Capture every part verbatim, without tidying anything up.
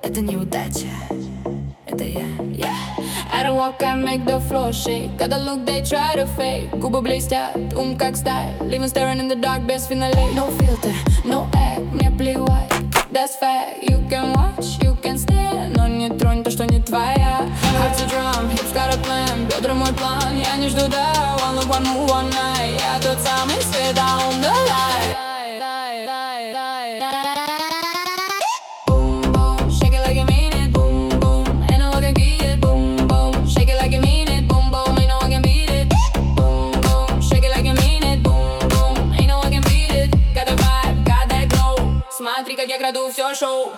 Это неудача, это я, я. I don't walk, I make the floor shake. Got the look they try to fake. Губы блестят, ум как сталь. Living staring in the dark, без финалей. No filter, no act, мне плевать. That's fact, you can watch, you can stand. Но не тронь то, что не твоя. Heart to drum, hips got a plan. Бедра мой план, я не жду, да. One look, one move, one night. Я тот самый свет, on the light. Смотри, как я краду все шоу.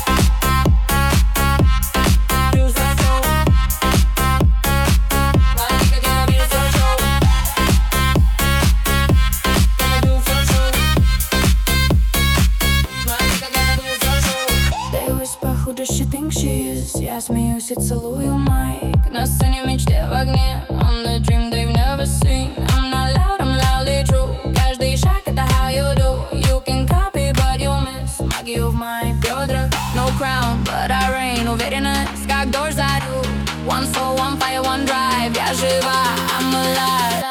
Who does she think she is? Я смеюсь и целую майк. На сцене в мечте в огне. On the dream they've never seen. I'm not loud, I'm loudly true. Каждый шаг это how you do. You can copy, but you'll miss. Магию в моих бедрах. No crown, but I reign. Уверенность, как дождь зарю. One soul, one fire, one drive. Я жива, I'm alive.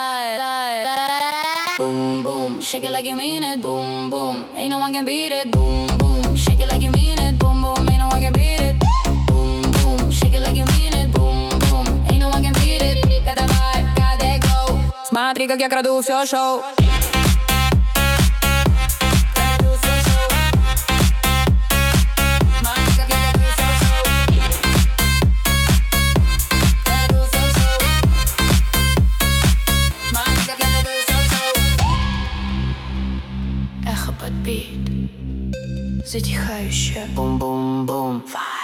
Boom, boom, shake it like you mean it. Boom, boom, ain't no one can beat it. Boom, boom, shake it like you mean it. Boom, boom, ain't no one can beat it. Boom, boom, shake it like you mean it. Boom, boom, ain't no one can beat it. Got that vibe, got that glow. Смотри, как я краду все шоу. Эхо подбит, затихающее. Бум-бум-бум.